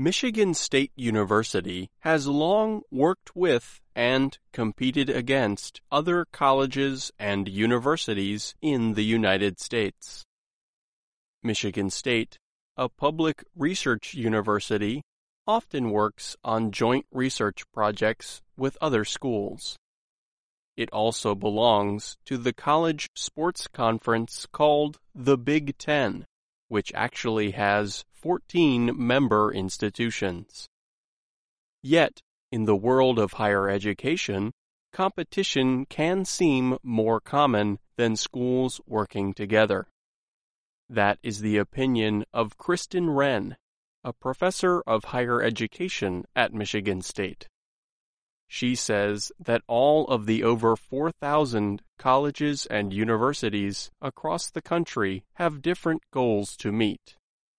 Michigan State University has long worked with and competed against other colleges and universities in the United States. Michigan State, a public research university, often works on joint research projects with other schools. It also belongs to the college sports conference called the Big Ten, which actually has 14 member institutions. Yet, in the world of higher education, competition can seem more common than schools working together. That is the opinion of Kristen Wren, a professor of higher education at Michigan State. She says that all of the over 4,000 colleges and universities across the country have different goals to meet.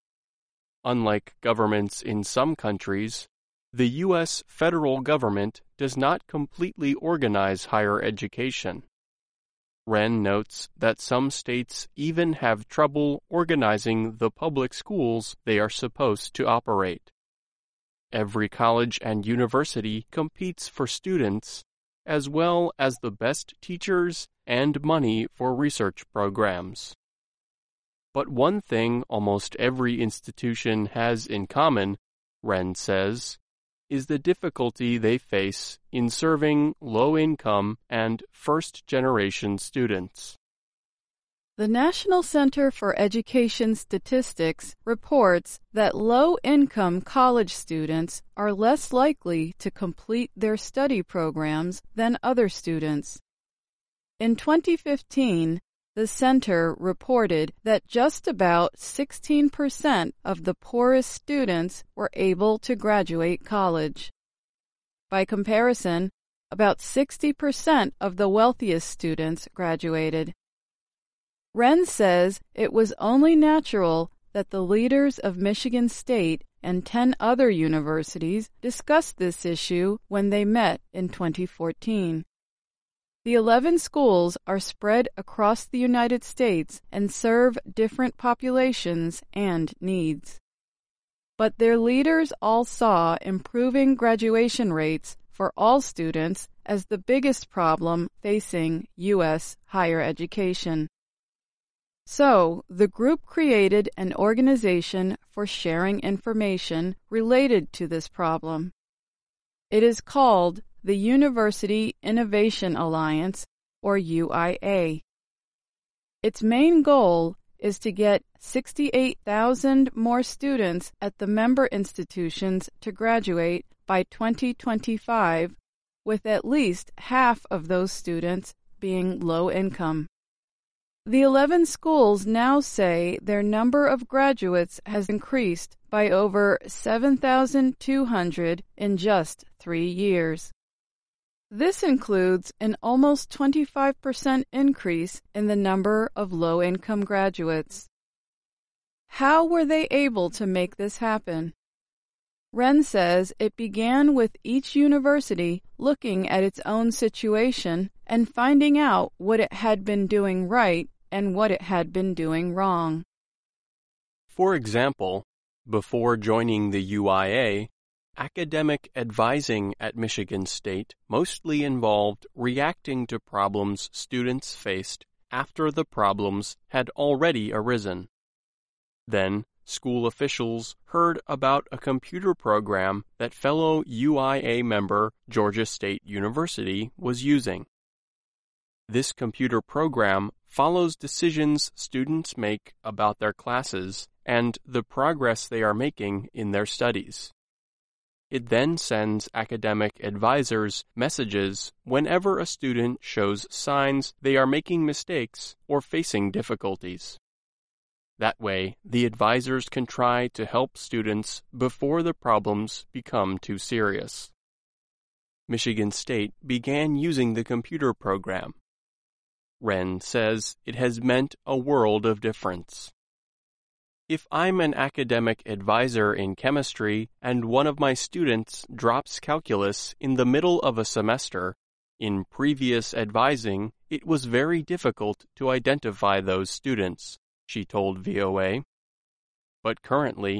Unlike governments in some countries, the U.S. federal government does not completely organize higher education. Wren notes that some states even have trouble organizing the public schools they are supposed to operate. Every college and university competes for students, as well as the best teachers and money for research programs. But one thing almost every institution has in common, Wren says, is the difficulty they face in serving low-income and first-generation students. The National Center for Education Statistics reports that low-income college students are less likely to complete their study programs than other students. In 2015, the center reported that just about 16% of the poorest students were able to graduate college. By comparison, about 60% of the wealthiest students graduated. Wren says it was only natural that the leaders of Michigan State and 10 other universities discussed this issue when they met in 2014. The 11 schools are spread across the United States and serve different populations and needs. But their leaders all saw improving graduation rates for all students as the biggest problem facing U.S. higher education. So, the group created an organization for sharing information related to this problem. It is called the University Innovation Alliance, or UIA. Its main goal is to get 68,000 more students at the member institutions to graduate by 2025, with at least half of those students being low income. The 11 schools now say their number of graduates has increased by over 7,200 in just 3 years. This includes an almost 25% increase in the number of low-income graduates. How were they able to make this happen? Wren says it began with each university looking at its own situation and finding out what it had been doing right and what it had been doing wrong. For example, before joining the UIA, academic advising at Michigan State mostly involved reacting to problems students faced after the problems had already arisen. Then, school officials heard about a computer program that fellow UIA member Georgia State University was using. This computer program follows decisions students make about their classes and the progress they are making in their studies. It then sends academic advisors messages whenever a student shows signs they are making mistakes or facing difficulties. That way, the advisors can try to help students before the problems become too serious. Michigan State began using the computer program. Wren says it has meant a world of difference. If I'm an academic advisor in chemistry and one of my students drops calculus in the middle of a semester, in previous advising, it was very difficult to identify those students, she told VOA. But currently,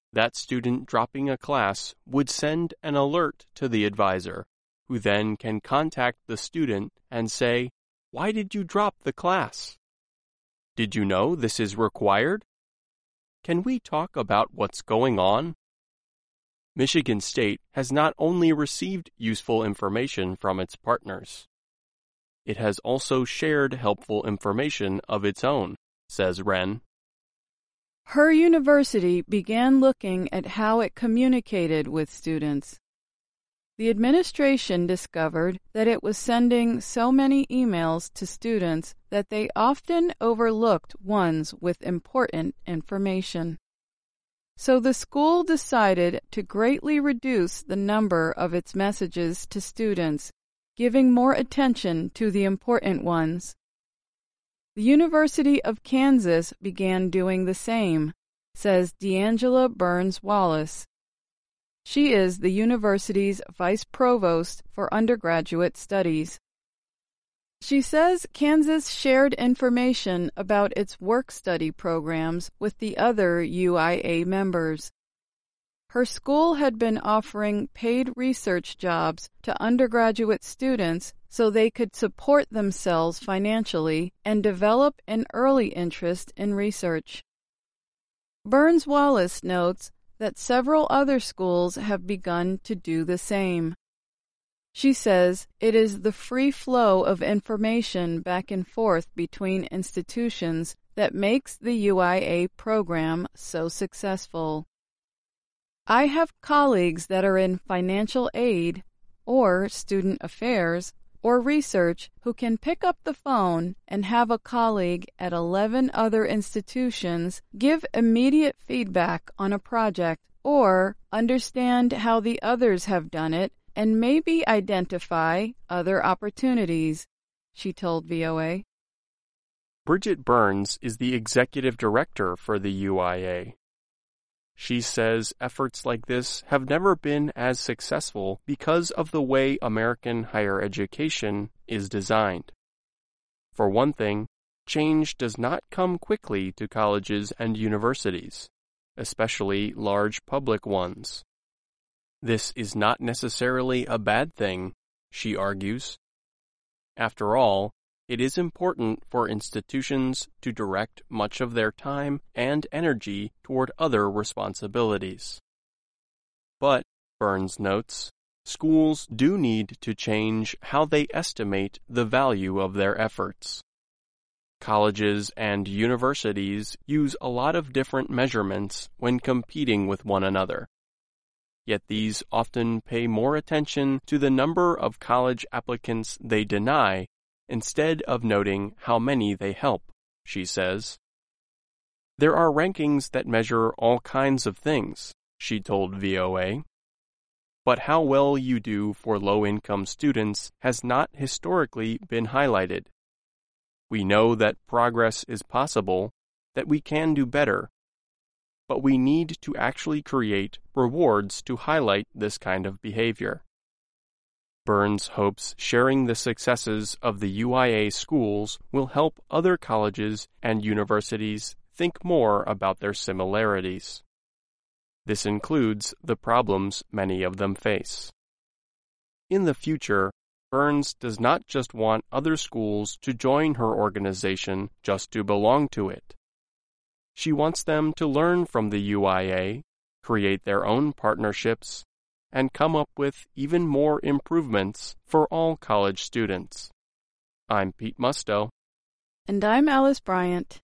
That student dropping a class would send an alert to the advisor, who then can contact the student and say, "Why did you drop the class? Did you know this is required? Can we talk about what's going on?" Michigan State has not only received useful information from its partners, it has also shared helpful information of its own, says Wren. Her university began looking at how it communicated with students. The administration discovered that it was sending so many emails to students that they often overlooked ones with important information. So the school decided to greatly reduce the number of its messages to students, giving more attention to the important ones. The University of Kansas began doing the same, says D'Angela Burns Wallace. She is the university's vice provost for undergraduate studies. She says Kansas shared information about its work-study programs with the other UIA members. Her school had been offering paid research jobs to undergraduate students so they could support themselves financially and develop an early interest in research. Burns Wallace notes that several other schools have begun to do the same. She says it is the free flow of information back and forth between institutions that makes the UIA program so successful. I have colleagues that are in financial aid, or student affairs, or research who can pick up the phone and have a colleague at 11 other institutions give immediate feedback on a project or understand how the others have done it and maybe identify other opportunities, she told VOA. Bridget Burns is the executive director for the UIA. She says efforts like this have never been as successful because of the way American higher education is designed. For one thing, change does not come quickly to colleges and universities, especially large public ones. This is not necessarily a bad thing, she argues. After all, it is important for institutions to direct much of their time and energy toward other responsibilities. But, Burns notes, schools do need to change how they estimate the value of their efforts. Colleges and universities use a lot of different measurements when competing with one another. Yet these often pay more attention to the number of college applicants they deny instead of noting how many they help, she says. There are rankings that measure all kinds of things, she told VOA. But how well you do for low-income students has not historically been highlighted. We know that progress is possible, that we can do better, but we need to actually create rewards to highlight this kind of behavior. Burns hopes sharing the successes of the UIA schools will help other colleges and universities think more about their similarities. This includes the problems many of them face. In the future, Burns does not just want other schools to join her organization just to belong to it. She wants them to learn from the UIA, create their own partnerships, and come up with even more improvements for all college students. I'm Pete Musto. And I'm Alice Bryant.